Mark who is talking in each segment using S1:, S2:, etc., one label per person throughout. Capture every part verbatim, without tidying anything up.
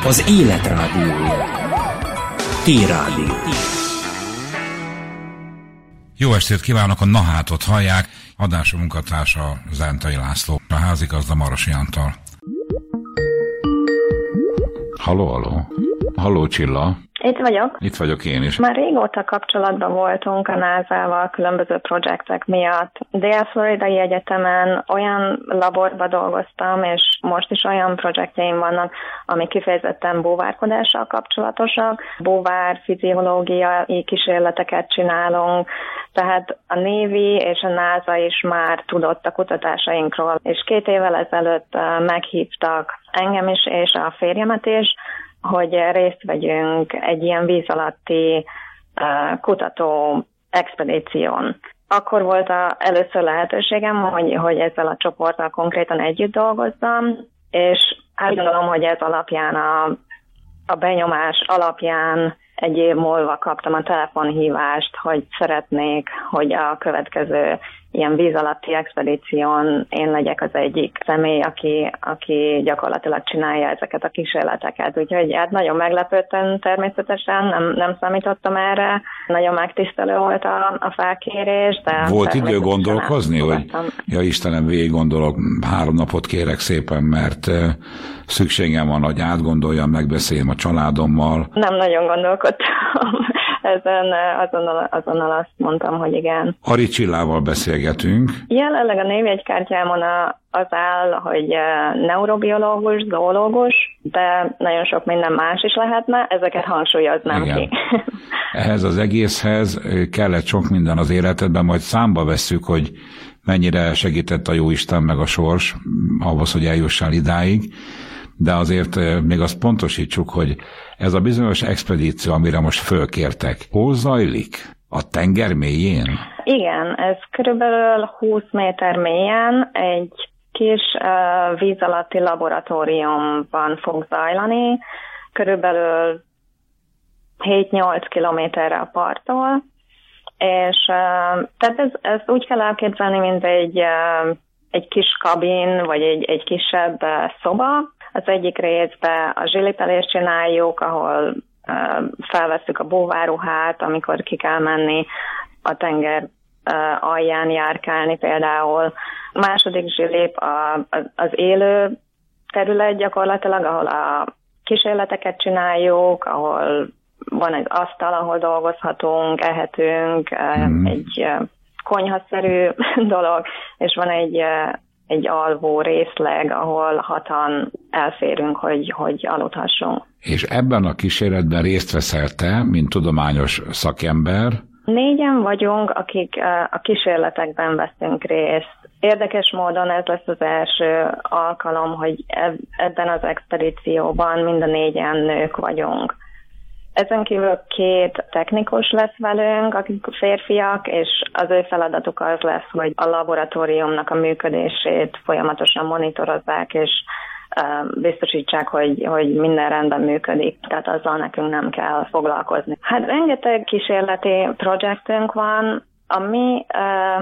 S1: Az élet rádiója. T-Rádió.
S2: Jó estét kívánok, a Nahátot hallják. Adása munkatársa Zentai László, a házigazda Marosi Antal. Halló, halló. Halló, Csilla.
S3: Itt vagyok.
S2: Itt vagyok én is.
S3: Már régóta kapcsolatban voltunk a názával különböző projektek miatt. Dél-Floridai Egyetemen olyan laborba dolgoztam, és most is olyan projektjeim vannak, amik kifejezetten búvárkodással kapcsolatosak. Búvár fiziológiai kísérleteket csinálunk, tehát a Navy és a NASA is már tudott a kutatásainkról, és két évvel ezelőtt meghívtak engem is, és a férjemet is, hogy részt vegyünk egy ilyen víz alatti uh, kutató expedíción. Akkor volt a, először lehetőségem, hogy, hogy ezzel a csoporttal konkrétan együtt dolgozzam, és hát gondolom, hogy ez alapján, a, a benyomás alapján egy év múlva kaptam a telefonhívást, hogy szeretnék, hogy a következő ilyen víz alatti expedíción én legyek az egyik személy, aki, aki gyakorlatilag csinálja ezeket a kísérleteket. Úgyhogy hát nagyon meglepődtem természetesen, nem, nem számítottam erre. Nagyon megtisztelő volt a, a felkérés. De
S2: volt idő gondolkozni, hogy ja Istenem, végig gondolok, három napot kérek szépen, mert szükségem van, hogy átgondoljam, megbeszéljem a családommal. Nem nagyon gondolkodtam. Ezen azonnal, azonnal azt mondtam, hogy igen. Ari Csillával beszélgetünk. Jelenleg a névjegykártyámon az áll, hogy neurobiológus, zoológus, de nagyon sok minden más is lehetne, ezeket hangsúlyoznám igen. ki. Ehhez az egészhez kellett sok minden az életedben, majd számba vesszük, hogy mennyire segített a jóisten meg a sors ahhoz, hogy eljussál idáig. De azért még azt pontosítsuk, hogy ez a bizonyos expedíció, amire most fölkértek, hol zajlik? A tenger mélyén? Igen, ez körülbelül húsz méter mélyen egy kis uh, víz alatti laboratóriumban fog zajlani, körülbelül hét-nyolc kilométerre a parttól, és uh, tehát ez, ez úgy kell elképzelni, mint egy, uh, egy kis kabin, vagy egy, egy kisebb uh, szoba. Az egyik részben a zsilipelést csináljuk, ahol uh, felvesszük a búvárruhát, amikor ki kell menni a tenger uh, alján járkálni például. A második zsilip a, a, az élő terület gyakorlatilag, ahol a kísérleteket csináljuk, ahol van egy asztal, ahol dolgozhatunk, ehetünk, uh, mm. egy uh, konyhaszerű dolog, és van egy uh, egy alvó részleg, ahol hatan elférünk, hogy, hogy aludhassunk. És ebben a kísérletben részt veszel te, mint tudományos szakember? Négyen vagyunk, akik a kísérletekben veszünk részt. Érdekes módon ez lesz az első alkalom, hogy ebben az expedícióban mind a négyen nők vagyunk. Ezen kívül két technikus lesz velünk, akik férfiak, és az ő feladatuk az lesz, hogy a laboratóriumnak a működését folyamatosan monitorozzák, és uh, biztosítsák, hogy, hogy minden rendben működik. Tehát azzal nekünk nem kell foglalkozni. Hát rengeteg kísérleti projektünk van. A mi uh,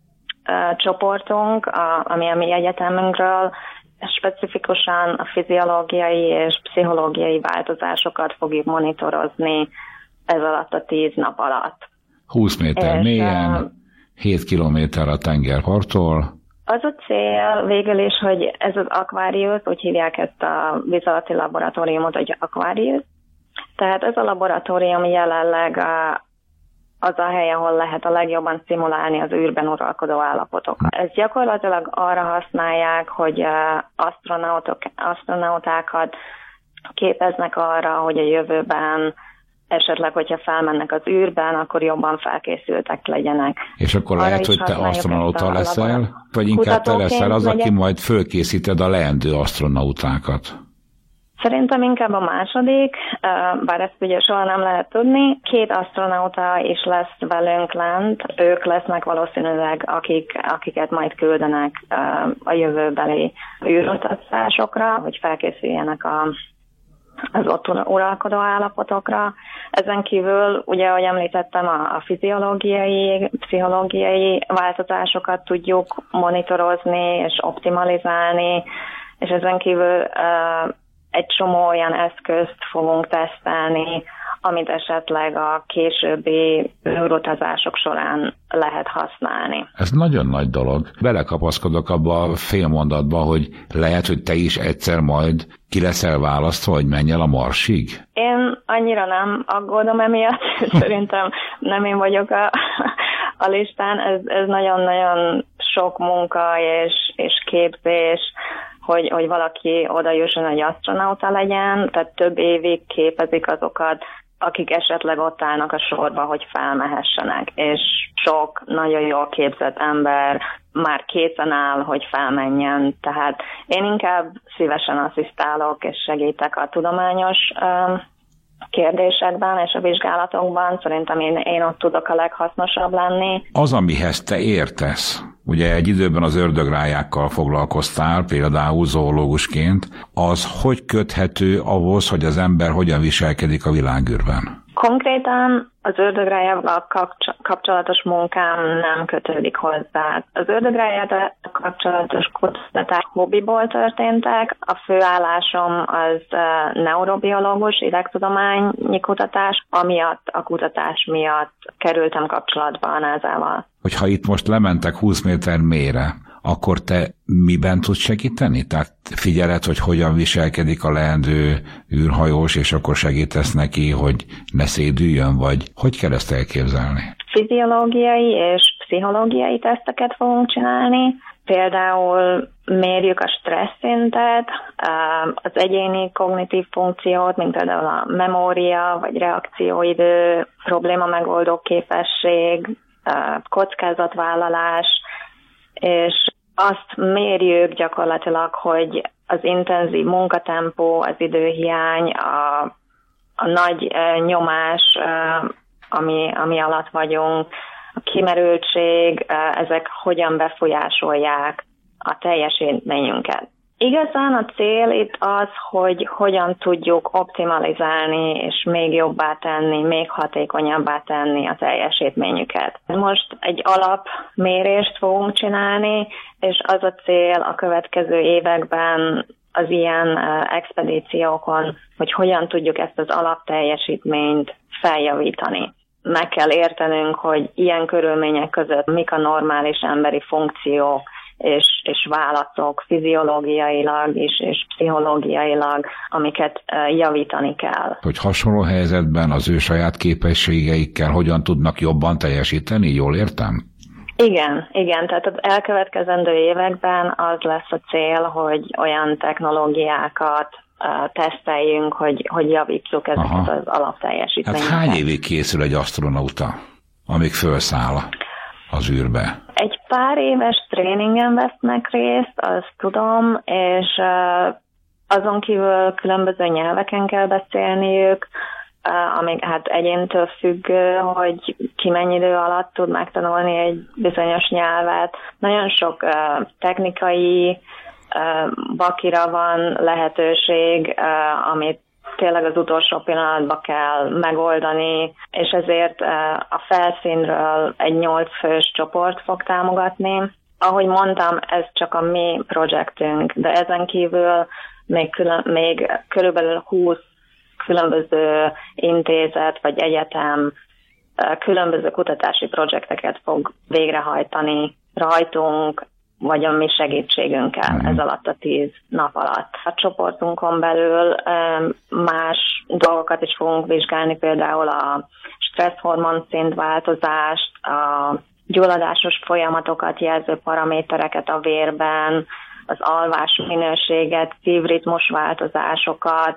S2: uh, csoportunk, a, ami a mi egyetemünkről, specifikusan a fiziológiai és pszichológiai változásokat fogjuk monitorozni ez alatt a tíz nap alatt. húsz méter mélyen, hét kilométer a tengerparttól. Az a cél végül is, hogy ez az Aquarius, úgy hívják ezt a víz alatti laboratóriumot, hogy Aquarius. Tehát ez a laboratórium jelenleg a az a hely, ahol lehet a legjobban szimulálni az űrben uralkodó állapotokat. Ez gyakorlatilag arra használják, hogy asztronautok, asztronautákat képeznek arra, hogy a jövőben esetleg, hogyha felmennek az űrben, akkor jobban felkészültek legyenek. És akkor arra lehet, hogy te asztronauta leszel, vagy inkább te leszel az, aki majd fölkészíted a leendő asztronautákat? Szerintem inkább a második, bár ezt ugye soha nem lehet tudni. Két asztronauta is lesz velünk lent, ők lesznek valószínűleg, akik, akiket majd küldenek a jövőbeli űrutazásokra, hogy felkészüljenek a, az ott uralkodó állapotokra. Ezen kívül, ugye, ahogy említettem, a, a fiziológiai, pszichológiai változásokat tudjuk monitorozni és optimalizálni, és ezen kívül egy
S3: csomó olyan eszközt fogunk tesztelni, amit esetleg a későbbi űrutazások során lehet használni.
S2: Ez nagyon nagy dolog. Belekapaszkodok abba a fél mondatba, hogy lehet, hogy te is egyszer majd ki leszel választva, hogy menj el a Marsig?
S3: Én annyira nem aggódom emiatt, szerintem nem én vagyok a, a listán. Ez, ez nagyon-nagyon sok munka és, és képzés, hogy, hogy valaki oda jusson, hogy asztronauta legyen, tehát több évig képezik azokat, akik esetleg ott állnak a sorba, hogy felmehessenek, és sok nagyon jól képzett ember már készen áll, hogy felmenjen, tehát én inkább szívesen asszisztálok és segítek a tudományos um, kérdésekben és a vizsgálatokban, szerintem én, én ott tudok a leghasznosabb lenni.
S2: Az, amihez te értesz, ugye egy időben az ördögrájákkal foglalkoztál, például zoológusként, az hogy köthető ahhoz, hogy az ember hogyan viselkedik a világűrben?
S3: Konkrétan az ördögrájával kapcsolatos munkám nem kötődik hozzá. Az ördögrájával kapcsolatos kutatás hobbiból történtek. A főállásom az neurobiológus, idegtudományi kutatás, amiatt a kutatás miatt kerültem kapcsolatba a názával.
S2: Hogyha itt most lementek húsz méter mélyre, akkor te miben tudsz segíteni? Tehát figyeled, hogy hogyan viselkedik a leendő űrhajós, és akkor segítesz neki, hogy ne szédüljön, vagy hogy kell ezt elképzelni?
S3: Fiziológiai és pszichológiai teszteket fogunk csinálni. Például mérjük a stressz szintet, az egyéni kognitív funkciót, mint például a memória, vagy reakcióidő, probléma megoldó képesség, kockázatvállalás, és azt mérjük gyakorlatilag, hogy az intenzív munkatempó, az időhiány, a, a nagy uh, nyomás, uh, ami, ami alatt vagyunk, a kimerültség, uh, ezek hogyan befolyásolják a teljesítményünket. Igazán a cél itt az, hogy hogyan tudjuk optimalizálni és még jobbá tenni, még hatékonyabbá tenni a teljesítményüket. Most egy alapmérést fogunk csinálni, és az a cél a következő években az ilyen expedíciókon, hogy hogyan tudjuk ezt az alapteljesítményt feljavítani. Meg kell értenünk, hogy ilyen körülmények között mik a normális emberi funkciók, és, és válaszok fiziológiailag is, és pszichológiailag, amiket javítani kell.
S2: Hogy hasonló helyzetben az ő saját képességeikkel hogyan tudnak jobban teljesíteni, jól értem?
S3: Igen, igen, tehát az elkövetkezendő években az lesz a cél, hogy olyan technológiákat uh, teszteljünk, hogy, hogy javítsuk ezeket Aha. az alapteljesítményeket.
S2: Hát hány évig készül egy asztronauta, amíg felszáll az űrbe?
S3: Egy pár éves tréningen vesznek részt, azt tudom, és uh, azon kívül különböző nyelveken kell beszélniük, uh, amíg hát egyéntől függő, hogy ki mennyi idő alatt tud megtanulni egy bizonyos nyelvet. Nagyon sok uh, technikai uh, bakira van lehetőség, uh, amit tényleg az utolsó pillanatban kell megoldani, és ezért a felszínről egy nyolc fős csoport fog támogatni. Ahogy mondtam, ez csak a mi projektünk, de ezen kívül még, külön, még körülbelül húsz különböző intézet vagy egyetem különböző kutatási projekteket fog végrehajtani rajtunk, vagy a mi segítségünkkel mm. ez alatt a tíz nap alatt. A csoportunkon belül más dolgokat is fogunk vizsgálni, például a stresszhormon szintváltozást, a gyulladásos folyamatokat jelző paramétereket a vérben, az alvás minőséget, szívritmus változásokat,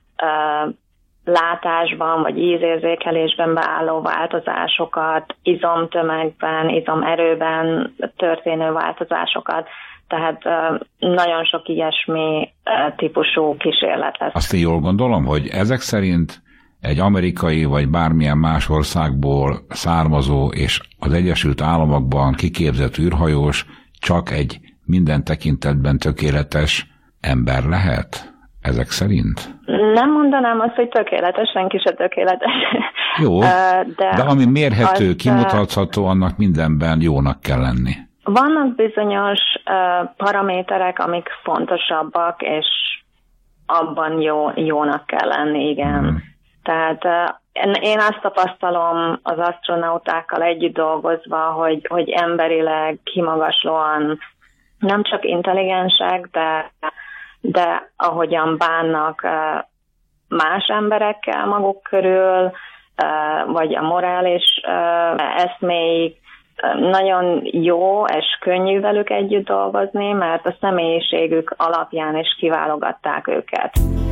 S3: látásban vagy ízérzékelésben beálló változásokat, izomtömegben, izomerőben történő változásokat, tehát nagyon sok ilyesmi típusú kísérlet lesz.
S2: Azt én jól gondolom, hogy ezek szerint egy amerikai vagy bármilyen más országból származó és az Egyesült Államokban kiképzett űrhajós csak egy minden tekintetben tökéletes ember lehet? Ezek szerint?
S3: Nem mondanám azt, hogy tökéletes, senki se tökéletes.
S2: Jó, de, de ami mérhető, az, kimutatható, annak mindenben jónak kell lenni.
S3: Vannak bizonyos uh, paraméterek, amik fontosabbak, és abban jó, jónak kell lenni, igen. Mm. Tehát én azt tapasztalom az asztronautákkal együtt dolgozva, hogy, hogy emberileg kimagaslóan nem csak intelligensek, de, de ahogyan bánnak más emberekkel maguk körül, vagy a morális eszméik, nagyon jó és könnyű velük együtt dolgozni, mert a személyiségük alapján is kiválogatták őket.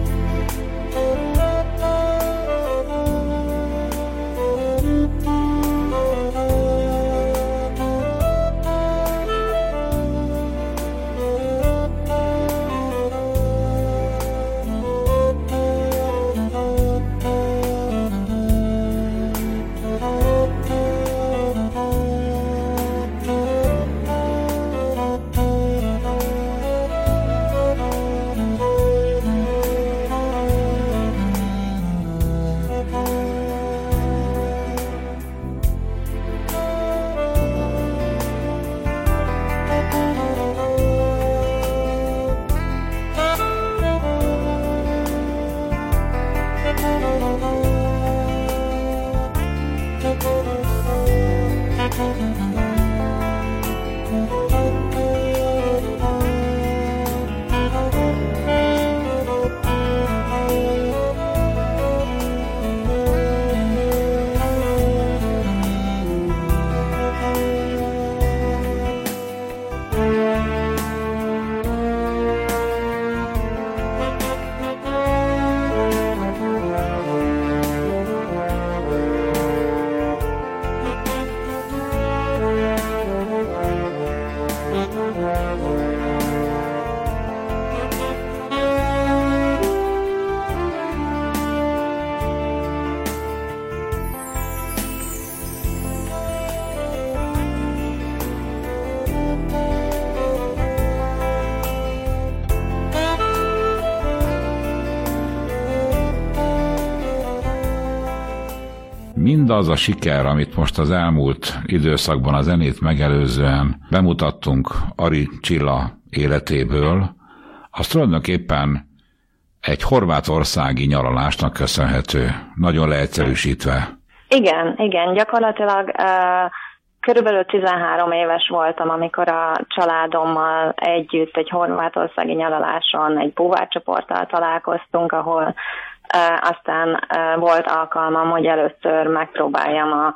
S2: Mindaz a siker, amit most az elmúlt időszakban a zenét megelőzően bemutattunk Ari Csilla életéből, az tulajdonképpen egy horvátországi nyaralásnak köszönhető, nagyon leegyszerűsítve.
S3: Igen, igen, gyakorlatilag uh, körülbelül tizenhárom éves voltam, amikor a családommal együtt egy horvátországi nyaraláson egy búvárcsoporttal találkoztunk, ahol Uh, aztán uh, volt alkalmam, hogy először megpróbáljam a,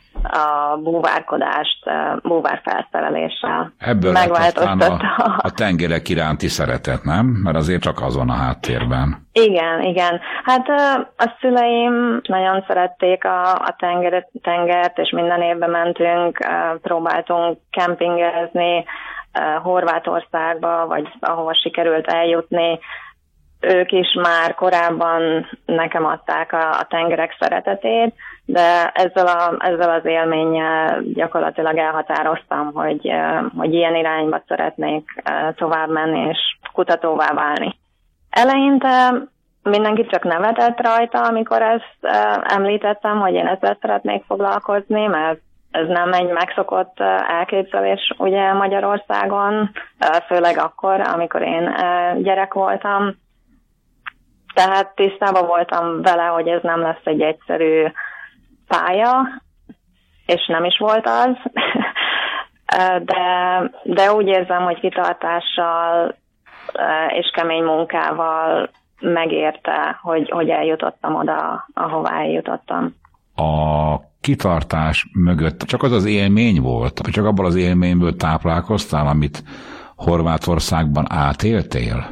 S3: a búvárkodást uh, búvárfelszereléssel.
S2: Ebből megváltoztatta a, a tengerek iránti szeretet, nem? Mert azért csak az van a háttérben.
S3: Igen, igen. Hát uh, a szüleim nagyon szerették a, a tengeret, tengert, és minden évben mentünk, uh, próbáltunk kempingezni uh, Horvátországba, vagy ahova sikerült eljutni. Ők is már korábban nekem adták a, a tengerek szeretetét, de ezzel, a, ezzel az élménnyel gyakorlatilag elhatároztam, hogy, hogy ilyen irányba szeretnék tovább menni és kutatóvá válni. Eleinte mindenki csak nevetett rajta, amikor ezt említettem, hogy én ezzel szeretnék foglalkozni, mert ez nem egy megszokott elképzelés ugye Magyarországon, főleg akkor, amikor én gyerek voltam. Tehát tisztában voltam vele, hogy ez nem lesz egy egyszerű pálya, és nem is volt az, de, de úgy érzem, hogy kitartással és kemény munkával megérte, hogy, hogy eljutottam oda, ahová eljutottam.
S2: A kitartás mögött csak az az élmény volt, csak abban az élményből táplálkoztál, amit Horvátországban átéltél?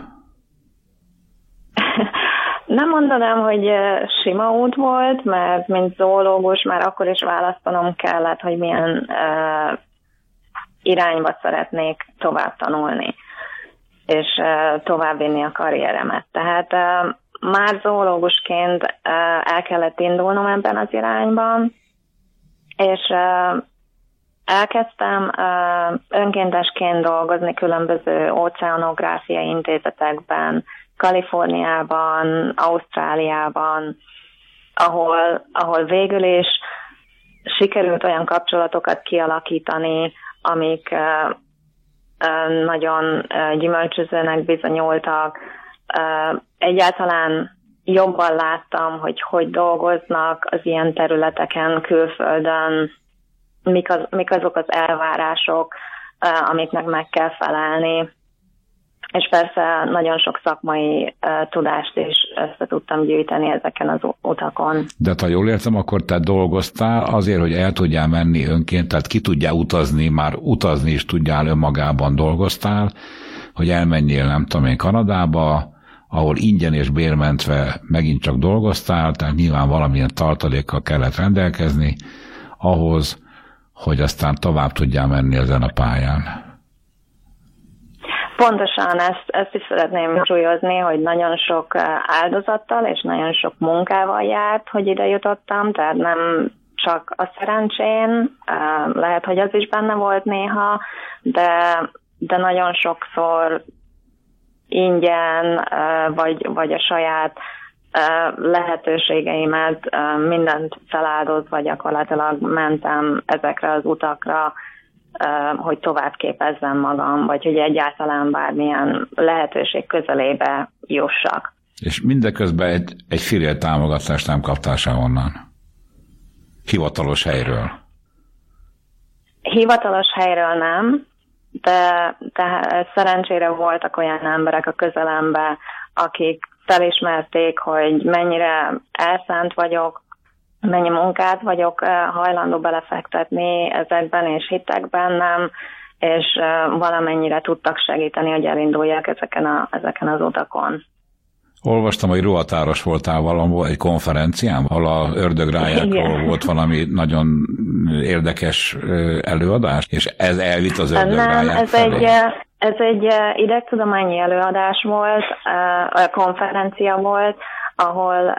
S3: Nem mondanám, hogy sima út volt, mert mint zoológus már akkor is választanom kellett, hogy milyen uh, irányba szeretnék tovább tanulni, és uh, továbbvinni a karrieremet. Tehát uh, már zoológusként uh, el kellett indulnom ebben az irányban, és uh, elkezdtem uh, önkéntesként dolgozni különböző óceanográfiai intézetekben, Kaliforniában, Ausztráliában, ahol, ahol végül is sikerült olyan kapcsolatokat kialakítani, amik uh, uh, nagyon uh, gyümölcsözőnek bizonyultak. egyáltalán jobban láttam, hogy hogy dolgoznak az ilyen területeken, külföldön, mik, az, mik azok az elvárások, amiknek meg kell felelni. És persze nagyon sok szakmai uh, tudást is össze tudtam gyűjteni ezeken az utakon.
S2: De ha jól értem, akkor te dolgoztál azért, hogy el tudjál menni önként, tehát ki tudjál utazni, már utazni is tudjál önmagában dolgoztál, hogy elmenjél, nem tudom én, Kanadába, ahol ingyen és bérmentve megint csak dolgoztál, tehát nyilván valamilyen tartalékkal kellett rendelkezni, ahhoz, hogy aztán tovább tudjál menni ezen a pályán.
S3: Pontosan ezt, ezt is szeretném súlyozni, hogy nagyon sok áldozattal és nagyon sok munkával járt, hogy ide jutottam, tehát nem csak a szerencsén, lehet, hogy az is benne volt néha, de, de nagyon sokszor ingyen, vagy, vagy a saját lehetőségeimet mindent feláldozva gyakorlatilag mentem ezekre az utakra, hogy tovább képezzem magam, vagy hogy egyáltalán bármilyen lehetőség közelébe jussak.
S2: És mindeközben egy, egy fillért támogatást nem kaptál se onnan? Hivatalos helyről?
S3: Hivatalos helyről nem, de, de szerencsére voltak olyan emberek a közelemben, akik felismerték, hogy mennyire elszánt vagyok, mennyi munkát vagyok hajlandó belefektetni ezekben, és hittek bennem, és valamennyire tudtak segíteni, hogy elinduljak ezeken, a, ezeken az utakon.
S2: Olvastam, hogy ruhatáros voltál valahol egy konferencián, ahol a ördögrájákról volt valami nagyon érdekes előadás, és ez elvitt az ördögráják
S3: Nem, ez
S2: felé.
S3: egy, ez egy idegtudományi előadás volt, a konferencia volt, ahol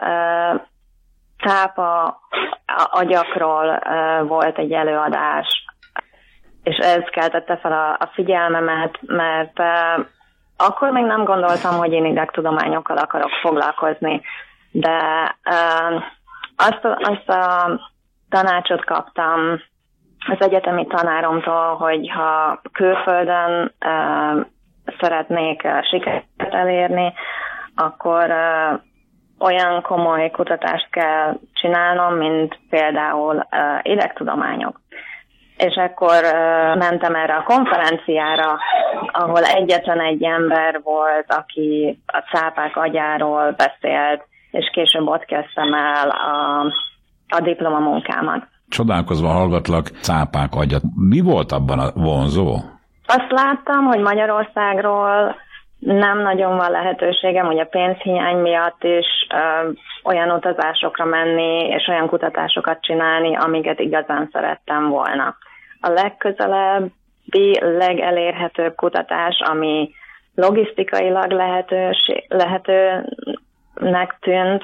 S3: cápa agyakról volt egy előadás, és ez keltette fel a, a figyelmemet, mert uh, akkor még nem gondoltam, hogy én idegtudományokkal akarok foglalkozni, de uh, azt, azt a tanácsot kaptam az egyetemi tanáromtól, hogy ha külföldön uh, szeretnék uh, sikert elérni, akkor uh, olyan komoly kutatást kell csinálnom, mint például uh, idegtudományok. És akkor uh, mentem erre a konferenciára, ahol egyetlen egy ember volt, aki a cápák agyáról beszélt, és később ott kezdtem el a, a diplomamunkámat.
S2: Csodálkozva hallgatlak, cápák agyat. Mi volt abban a vonzó?
S3: Azt láttam, hogy Magyarországról nem nagyon van lehetőségem, hogy a pénzhiány miatt is ö, olyan utazásokra menni, és olyan kutatásokat csinálni, amiket igazán szerettem volna. A legközelebbi, legelérhetőbb kutatás, ami logisztikailag lehetőség, lehetőnek tűnt,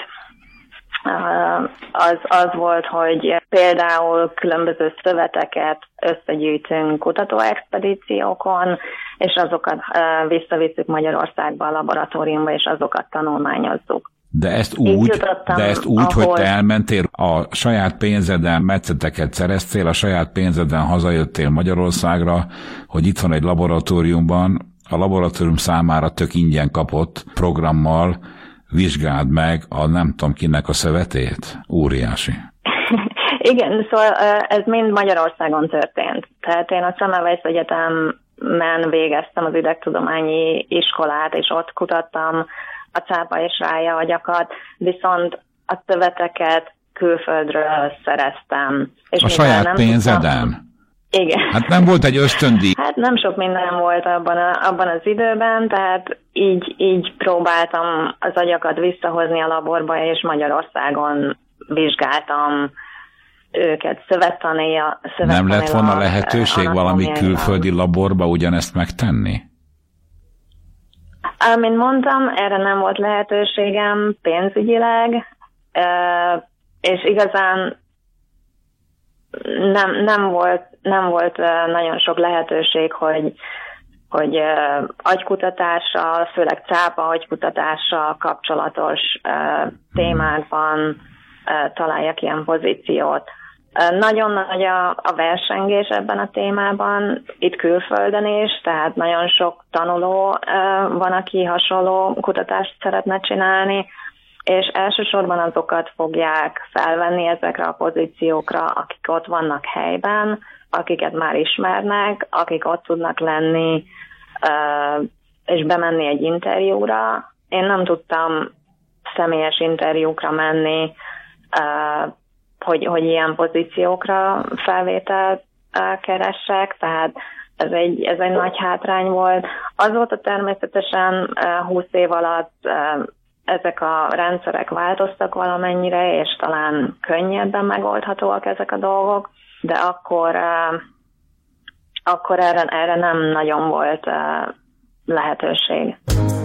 S3: az, az volt, hogy például különböző szöveteket összegyűjtünk kutatóexpedíciókon, és azokat visszavisszük Magyarországba a laboratóriumba, és azokat tanulmányozzuk.
S2: De ezt úgy, de ezt úgy ahol... hogy te elmentél, a saját pénzeden metszeteket szereztél, a saját pénzeden hazajöttél Magyarországra, hogy itt van egy laboratóriumban, a laboratórium számára tök ingyen kapott programmal vizsgáld meg a nem tudom kinek a szövetét. Óriási.
S3: Igen, szóval ez mind Magyarországon történt. Tehát én a Semmelweis Egyetemen végeztem az idegtudományi iskolát, és ott kutattam a cápa és rája agyakat, viszont a szöveteket külföldről szereztem. És
S2: a saját nem pénzeden?
S3: Tudtam... Igen.
S2: Hát nem volt egy ösztöndíj?
S3: Hát nem sok minden volt abban, a, abban az időben, tehát így, így próbáltam az agyakat visszahozni a laborba, és Magyarországon vizsgáltam őket szövettanéja.
S2: Nem lett volna lehetőség valami külföldi laborba ugyanezt megtenni?
S3: Mint mondtam, erre nem volt lehetőségem pénzügyileg, és igazán nem, nem, volt, nem volt nagyon sok lehetőség, hogy, hogy agykutatással, főleg cápa agykutatással kapcsolatos témákban találjak ilyen pozíciót. Nagyon nagy a, a versengés ebben a témában, itt külföldön is, tehát nagyon sok tanuló van, aki hasonló kutatást szeretne csinálni, és elsősorban azokat fogják felvenni ezekre a pozíciókra, akik ott vannak helyben, akiket már ismernek, akik ott tudnak lenni, és bemenni egy interjúra. Én nem tudtam személyes interjúkra menni, hogy, hogy ilyen pozíciókra felvételt keressek, tehát ez egy, ez egy nagy hátrány volt. Azóta természetesen húsz év alatt ezek a rendszerek változtak valamennyire, és talán könnyebben megoldhatóak ezek a dolgok, de akkor, akkor erre, erre nem nagyon volt lehetőség.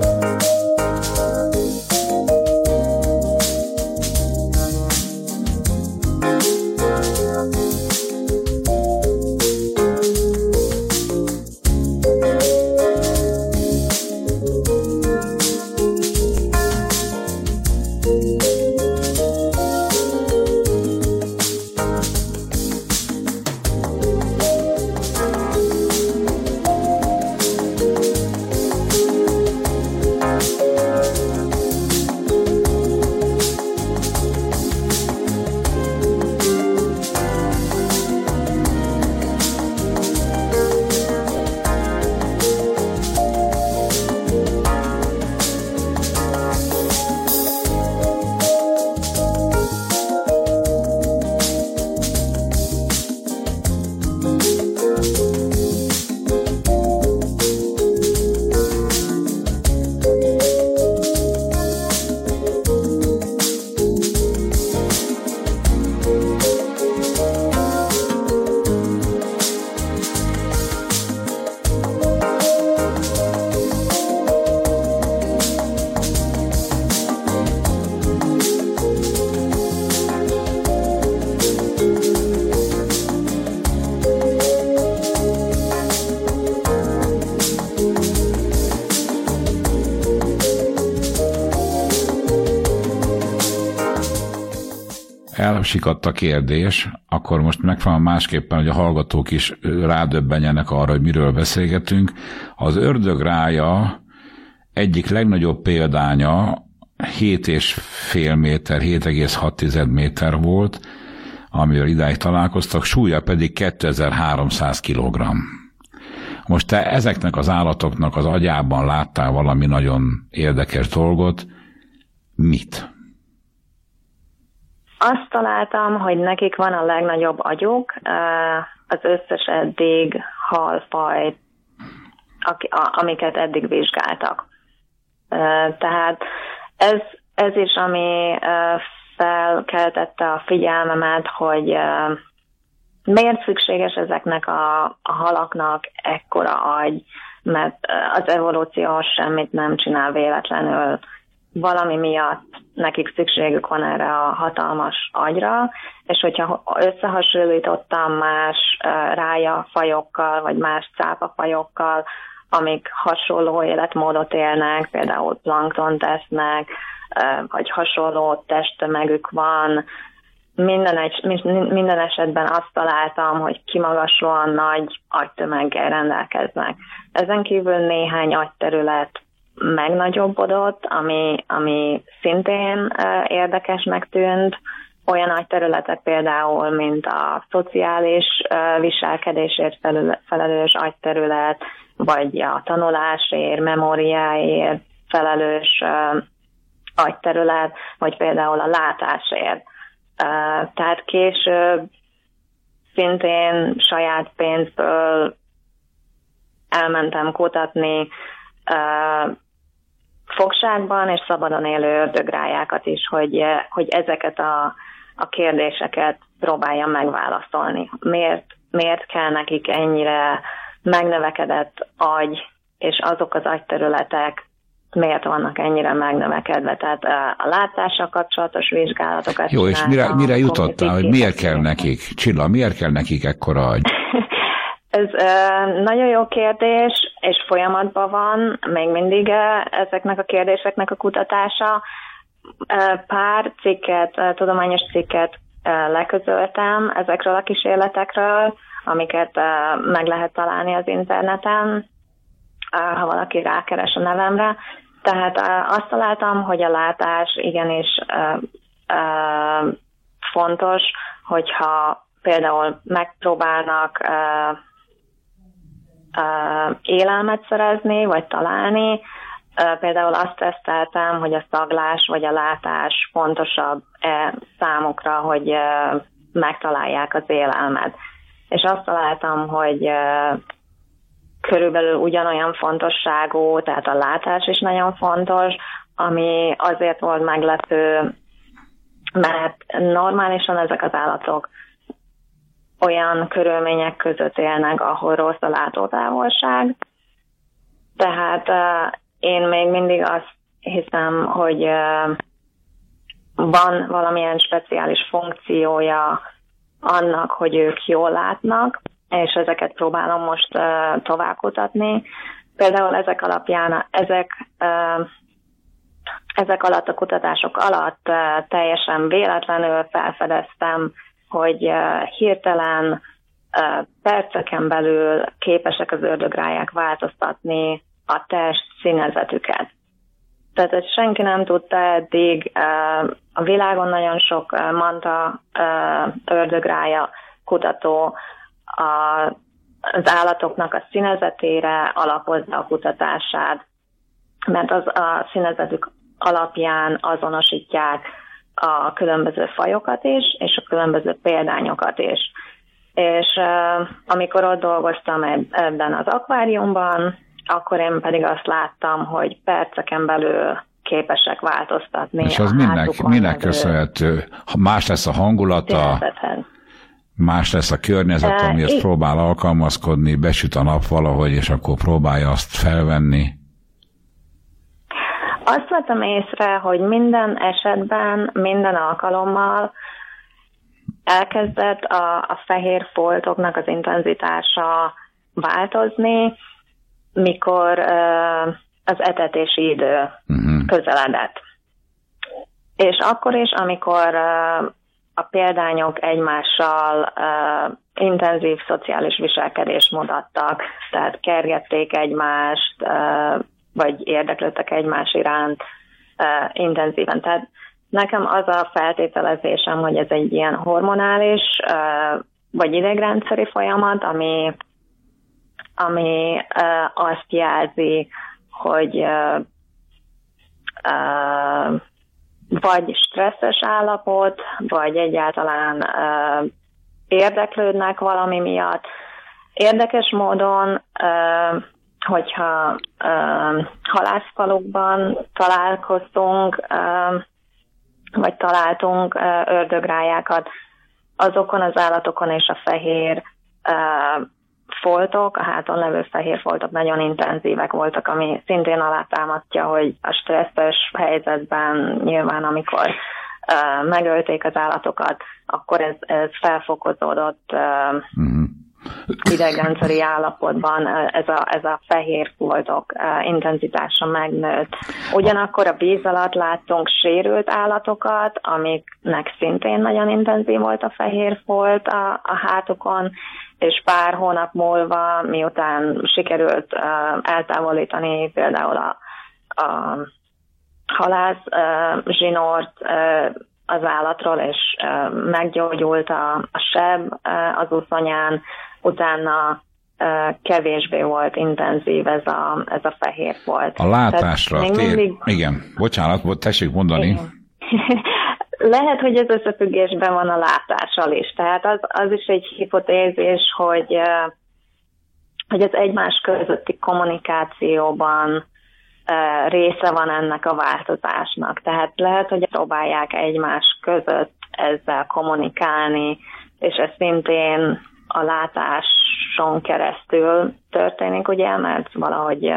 S2: Elsikadt a kérdés, akkor most megpróbálom másképpen, hogy a hallgatók is rádöbbenjenek arra, hogy miről beszélgetünk. Az Ördög rája egyik legnagyobb példánya hét és fél méter, hét egész hat méter volt, amivel idáig találkoztak, súlya pedig kétezer-háromszáz kilogramm. Most te ezeknek az állatoknak az agyában láttál valami nagyon érdekes dolgot. Mit?
S3: Azt találtam, hogy nekik van a legnagyobb agyuk, az összes eddig halfaj, amiket eddig vizsgáltak. Tehát ez, ez is, ami felkeltette a figyelmemet, hogy miért szükséges ezeknek a, a halaknak ekkora agy, mert az evolúció semmit nem csinál véletlenül. Valami miatt nekik szükségük van erre a hatalmas agyra, és hogyha összehasonlítottam más rájafajokkal, vagy más cápafajokkal, amik hasonló életmódot élnek, például plankton tesznek, vagy hasonló testtömegük van, minden, egy, minden esetben azt találtam, hogy kimagaslóan nagy agytömeggel rendelkeznek. Ezen kívül néhány agyterület megnagyobbodott, ami, ami szintén uh, érdekesnek tűnt. Olyan nagy területek például, mint a szociális uh, viselkedésért felül, felelős agyterület, vagy a tanulásért, memóriáért felelős uh, agyterület, vagy például a látásért. Uh, tehát később szintén saját pénzből elmentem kutatni uh, fogságban és szabadon élő ördögrájákat is, hogy, hogy ezeket a, a kérdéseket próbáljam megválaszolni. Miért, miért kell nekik ennyire megnövekedett agy, és azok az agyterületek miért vannak ennyire megnövekedve? Tehát a látással kapcsolatos vizsgálatokat
S2: Jó, és mire, mire jutottál, hogy miért kell nekik? Csilla, miért kell nekik ekkora agy?
S3: Ez uh, nagyon jó kérdés, és folyamatban van még mindig uh, ezeknek a kérdéseknek a kutatása. Uh, pár cikket, uh, tudományos cikket leközöltem ezekről a kísérletekről, amiket meg lehet találni az interneten, ha valaki rákeres a nevemre. Tehát azt találtam, hogy a látás igenis fontos, hogyha például megpróbálnak élelmet szerezni, vagy találni. Például azt teszteltem, hogy a szaglás vagy a látás fontosabb-e számukra, hogy megtalálják az élelmet. És azt találtam, hogy körülbelül ugyanolyan fontosságú, tehát a látás is nagyon fontos, ami azért volt meglepő, mert normálisan ezek az állatok olyan körülmények között élnek, ahol rossz a látótávolság. Tehát uh, én még mindig azt hiszem, hogy uh, van valamilyen speciális funkciója annak, hogy ők jól látnak, és ezeket próbálom most uh, tovább kutatni. Például ezek alapján, ezek, uh, ezek alatt a kutatások alatt uh, teljesen véletlenül felfedeztem, hogy uh, hirtelen uh, perceken belül képesek az ördögrályák változtatni a test színezetüket. Tehát ezt senki nem tudta eddig. Uh, a világon nagyon sok uh, manta uh, ördögrája kutató a, az állatoknak a színezetére alapozza a kutatását, mert az a színezetük alapján azonosítják a különböző fajokat is, és a különböző példányokat is. És uh, amikor ott dolgoztam ebben az akváriumban, akkor én pedig azt láttam, hogy perceken belül képesek változtatni.
S2: És az minek, minek köszönhető? Más lesz a hangulata, más lesz a környezet, amihez uh, próbál alkalmazkodni, besüt a nap valahogy, és akkor próbálja azt felvenni.
S3: Azt vettem észre, hogy minden esetben, minden alkalommal elkezdett a, a fehér foltoknak az intenzitása változni, mikor uh, az etetési idő uh-huh. közeledett. És akkor is, amikor uh, a példányok egymással uh, intenzív szociális viselkedésmódot adtak, tehát kergették egymást, uh, vagy érdeklődtek egymás iránt uh, intenzíven. Tehát nekem az a feltételezésem, hogy ez egy ilyen hormonális, uh, vagy idegrendszeri folyamat, ami, ami uh, azt jelzi, hogy uh, uh, vagy stresszes állapot, vagy egyáltalán uh, érdeklődnek valami miatt. Érdekes módon, uh, hogyha uh, halászfalukban találkoztunk, uh, vagy találtunk uh, ördögrályákat, azokon az állatokon és a fehér uh, foltok, a háton levő fehér foltok nagyon intenzívek voltak, ami szintén alátámasztja, hogy a stresszes helyzetben nyilván, amikor uh, megölték az állatokat, akkor ez, ez felfokozódott uh, mm. idegrendszeri állapotban, ez a, ez a fehér foltok uh, intenzitása megnőtt. Ugyanakkor a víz alatt láttunk sérült állatokat, amiknek szintén nagyon intenzív volt a fehér folt a, a hátukon, és pár hónap múlva, miután sikerült uh, eltávolítani például a, a halász uh, zsinort uh, az állatról, és uh, meggyógyult a, a seb uh, az uszonyán, utána uh, kevésbé volt intenzív ez a, ez a fehér folt.
S2: A látásra tér... Mindig... Igen, bocsánat, tessék mondani. Igen.
S3: Lehet, hogy ez összefüggésben van a látással is. Tehát az, az is egy hipotézis, hogy, hogy az egymás közötti kommunikációban része van ennek a változásnak. Tehát lehet, hogy próbálják egymás között ezzel kommunikálni, és ez szintén a látáson keresztül történik, ugye, mert valahogy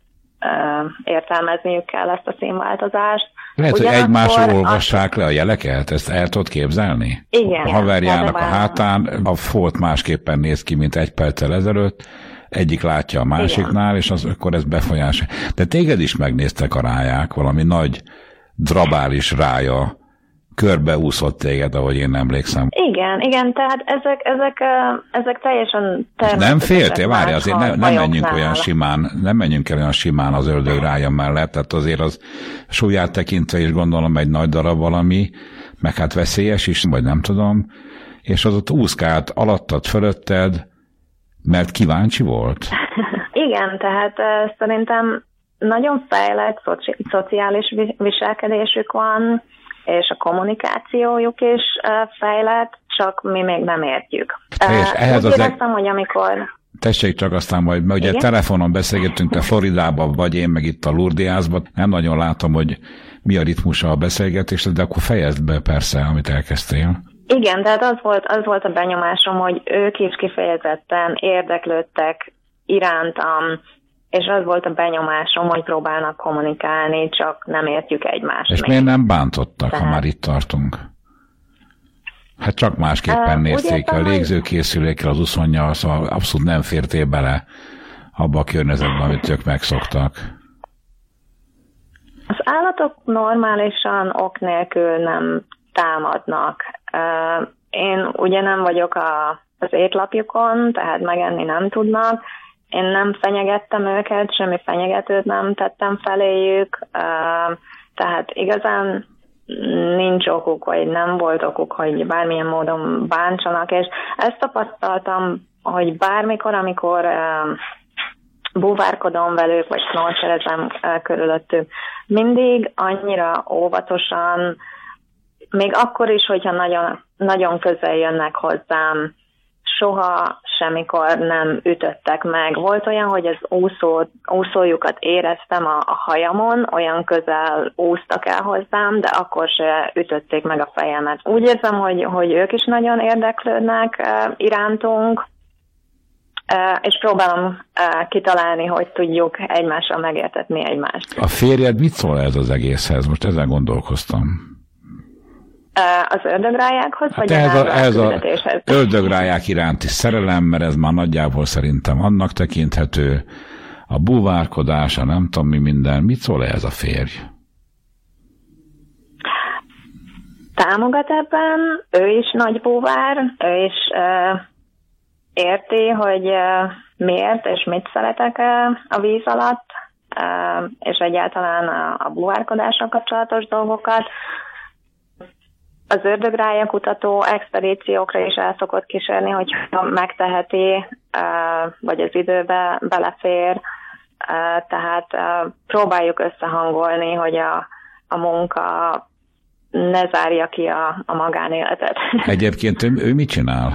S3: értelmezniük kell ezt a színváltozást.
S2: Lehet, hogy egymásról olvassák azt... le a jeleket? Ezt el tudod képzelni?
S3: Igen.
S2: A haverjának a hátán a folt másképpen néz ki, mint egy perccel ezelőtt, egyik látja a másiknál, igen. És az, akkor ez befolyása. De téged is megnéztek a ráják, valami nagy drabális rája körbeúszott téged, ahogy én emlékszem.
S3: Igen, igen, tehát ezek, ezek, ezek teljesen természetesek.
S2: Nem féltél? Várj, azért ne, nem menjünk olyan simán, nem menjünk el olyan simán az ördög rája mellett, tehát azért az súlyát tekintve is gondolom egy nagy darab valami, meg hát veszélyes is, vagy nem tudom, és az ott úszkált alattad, fölötted, mert kíváncsi volt?
S3: Igen, tehát uh, szerintem nagyon fejlett szoci- szociális viselkedésük van, és a kommunikációjuk is uh, fejlett, csak mi még nem értjük.
S2: És
S3: uh,
S2: ehhez
S3: úgy
S2: az
S3: éreztem, hogy amikor...
S2: Tessék csak aztán majd, mert ugye igen? Telefonon beszélgettünk, te Floridában vagy, én meg itt a Lourdiasban. Nem nagyon látom, hogy mi a ritmusa a beszélgetésed, de akkor fejezd be persze, amit elkezdtél.
S3: Igen, tehát az volt, az volt a benyomásom, hogy ők is kifejezetten érdeklődtek irántam, és az volt a benyomásom, hogy próbálnak kommunikálni, csak nem értjük egymást.
S2: És még. Miért nem bántottak, tehát... ha már itt tartunk? Hát csak másképpen uh, nézték a légzőkészülékkel, az uszonnyal, szóval abszolút nem fértél bele abba a környezetben, amit ők megszoktak.
S3: Az állatok normálisan ok nélkül nem támadnak. Uh, én ugye nem vagyok a, az étlapjukon, tehát megenni nem tudnak. Én nem fenyegettem őket, semmi fenyegetőt nem tettem feléjük, uh, tehát igazán nincs okuk, vagy nem volt okuk, hogy bármilyen módon bántsanak, és ezt tapasztaltam, hogy bármikor, amikor uh, búvárkodom velük, vagy snorkelezem uh, körülöttük, mindig annyira óvatosan, még akkor is, hogyha nagyon, nagyon közel jönnek hozzám, soha semmikor nem ütöttek meg. Volt olyan, hogy az úszó, úszójukat éreztem a, a hajamon, olyan közel úsztak el hozzám, de akkor se ütötték meg a fejemet. Úgy érzem, hogy, hogy ők is nagyon érdeklődnek uh, irántunk, uh, és próbálom uh, kitalálni, hogy tudjuk egymással megértetni egymást.
S2: A férjed mit szól ez az egészhez? Most ezen gondolkoztam.
S3: Az ördögrájákhoz,
S2: hát
S3: vagy
S2: ez
S3: a,
S2: ez a ördögráják iránti szerelem, mert ez már nagyjából szerintem annak tekinthető. A búvárkodása, nem tudom mi minden. Mit szól ez a férj?
S3: Támogat ebben, ő is nagy búvár, ő is uh, érti, hogy uh, miért és mit szeretek uh, a víz alatt, uh, és egyáltalán a, a búvárkodással kapcsolatos dolgokat. Az ördögrája kutató expedíciókra is el szokott kísérni, hogy megteheti, vagy az időbe belefér, tehát próbáljuk összehangolni, hogy a, a munka ne zárja ki a, a magánéletet.
S2: Egyébként ő, ő mit csinál?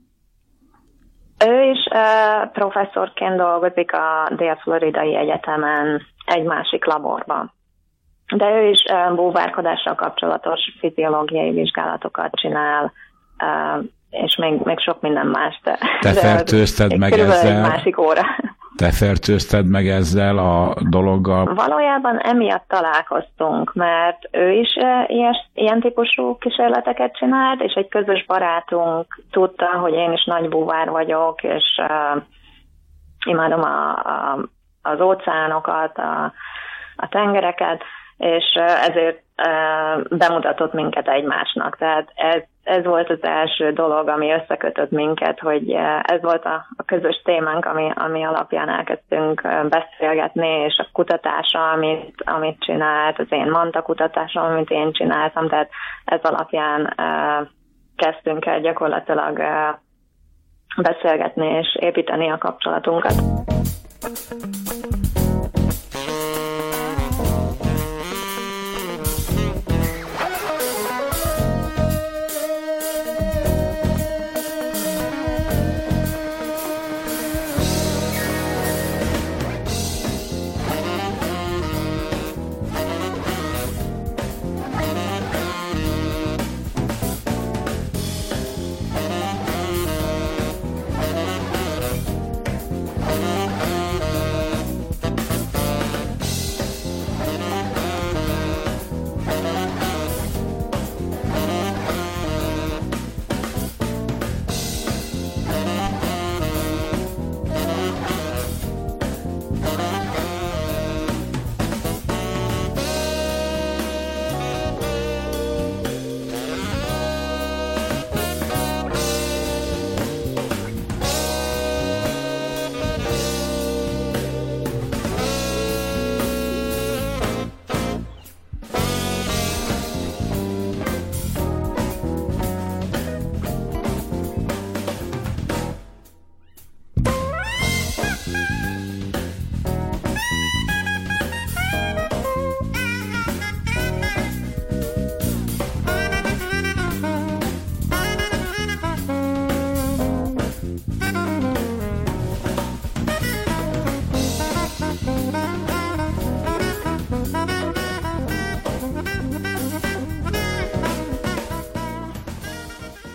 S3: Ő is professzorként dolgozik a Dél-Floridai Egyetemen egy másik laborban. De ő is uh, búvárkodással kapcsolatos fiziológiai vizsgálatokat csinál, uh, és még, még sok minden más. De,
S2: Te fertőzted meg ezzel?
S3: Egy másik óra.
S2: Te fertőzted meg ezzel a dologgal?
S3: Valójában emiatt találkoztunk, mert ő is uh, ilyen, ilyen típusú kísérleteket csinált, és egy közös barátunk tudta, hogy én is nagy búvár vagyok, és uh, imádom a, a, az óceánokat, a, a tengereket, és ezért uh, bemutatott minket egymásnak. Tehát ez, ez volt az első dolog, ami összekötött minket, hogy uh, ez volt a, a közös témánk, ami, ami alapján elkezdtünk uh, beszélgetni, és a kutatása, amit, amit csinált, az én manta kutatása, amit én csináltam, tehát ez alapján uh, kezdtünk el gyakorlatilag uh, beszélgetni és építeni a kapcsolatunkat.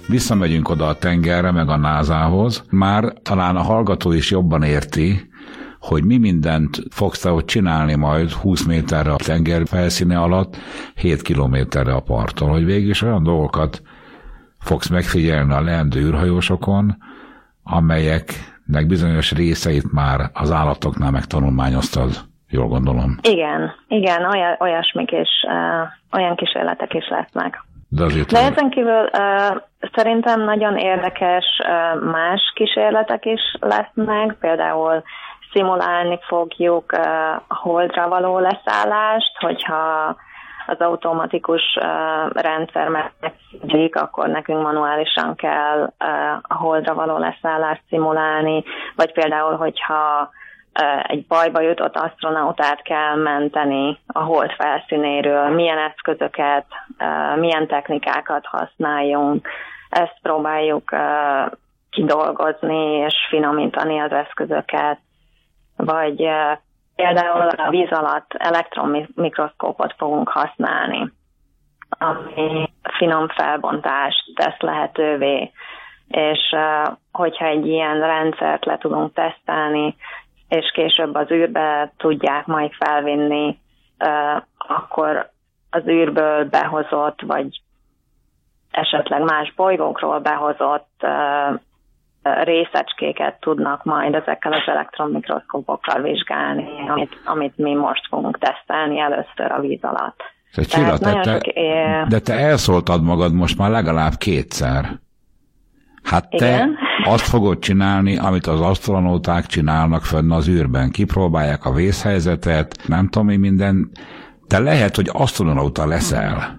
S2: visszamegyünk oda a tengerre, meg a nászához, már talán a hallgató is jobban érti, hogy mi mindent fogsz te ott csinálni majd húsz méterre a tenger felszíne alatt, hét kilométerre a parttól, hogy végül is olyan dolgokat fogsz megfigyelni a leendő űrhajósokon, amelyeknek bizonyos részeit már az állatoknál megtanulmányoztad, jól gondolom.
S3: Igen, igen, olyan, olyasmik és uh, olyan kísérletek is lesznek.
S2: De, azért
S3: De ezen kívül uh, szerintem nagyon érdekes uh, más kísérletek is lesznek, például szimulálni fogjuk uh, a Holdra való leszállást, hogyha az automatikus uh, rendszer megfigyelik, akkor nekünk manuálisan kell uh, a Holdra való leszállást szimulálni, vagy például, hogyha uh, egy bajba jutott asztronautát kell menteni a Hold felszínéről, milyen eszközöket, uh, milyen technikákat használjunk, ezt próbáljuk uh, kidolgozni és finomítani az eszközöket, vagy uh, például a víz alatt elektronmikroszkópot fogunk használni, ami finom felbontást tesz lehetővé, és uh, hogyha egy ilyen rendszert le tudunk tesztelni, és később az űrbe tudják majd felvinni, uh, akkor az űrből behozott, vagy esetleg más bolygókról behozott uh, részecskéket tudnak majd ezekkel az elektronmikroszkópokkal vizsgálni, amit, amit mi most fogunk tesztelni először a víz alatt.
S2: Te Csilla, te, te, é... de te elszóltad magad most már legalább kétszer. Hát te Igen? azt fogod csinálni, amit az asztronauták csinálnak fönn az űrben. Kipróbálják a vészhelyzetet, nem tudom mi minden. Te lehet, hogy asztronauta leszel.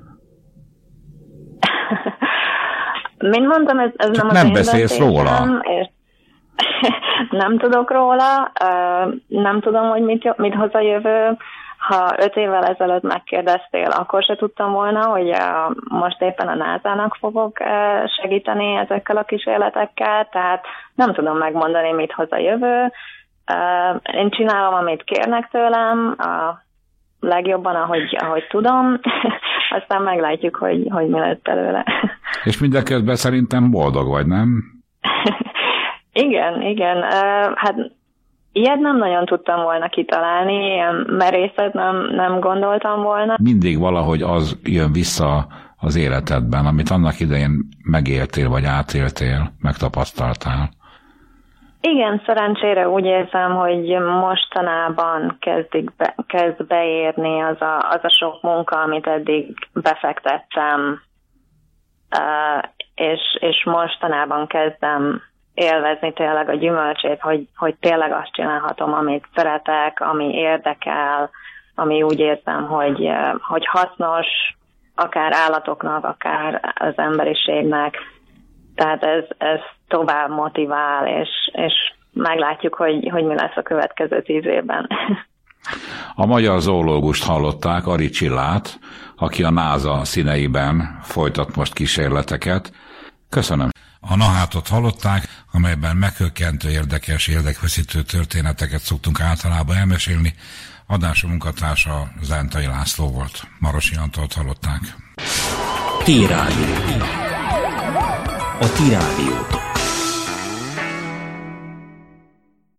S3: Mint mondtam, ez, ez nem az
S2: nem
S3: én
S2: beszélsz róla.
S3: És nem tudok róla, nem tudom, hogy mit, mit hoz a jövő. Ha öt évvel ezelőtt megkérdeztél, akkor se tudtam volna, hogy most éppen a nászának fogok segíteni ezekkel a kísérletekkel, tehát nem tudom megmondani, mit hoz a jövő. Én csinálom, amit kérnek tőlem, a legjobban, ahogy, ahogy tudom, aztán meglátjuk, hogy, hogy mi lesz belőle.
S2: És mindeközben szerintem boldog vagy, nem?
S3: igen, igen. Hát ilyet nem nagyon tudtam volna kitalálni, ilyen merészet nem, nem gondoltam volna.
S2: Mindig valahogy az jön vissza az életedben, amit annak idején megéltél, vagy átéltél, megtapasztaltál.
S3: Igen, szerencsére úgy érzem, hogy mostanában kezdik be, kezd beérni az a, az a sok munka, amit eddig befektettem, és, és mostanában kezdem élvezni tényleg a gyümölcsét, hogy, hogy tényleg azt csinálhatom, amit szeretek, ami érdekel, ami úgy érzem, hogy, hogy hasznos, akár állatoknak, akár az emberiségnek. Tehát ez, ez tovább motivál, és, és meglátjuk, hogy, hogy mi lesz a következő tíz évben.
S2: A magyar zoológust hallották, Ari Csillát, aki a NASA színeiben folytat most kísérleteket. Köszönöm. A Nahátot hallották, amelyben meghökkentő, érdekes, érdekfeszítő történeteket szoktunk általában elmesélni. Adású munkatársa Zentai László volt. Marosi Antalt hallották.
S1: T-Rádió. A T-Rádiótól.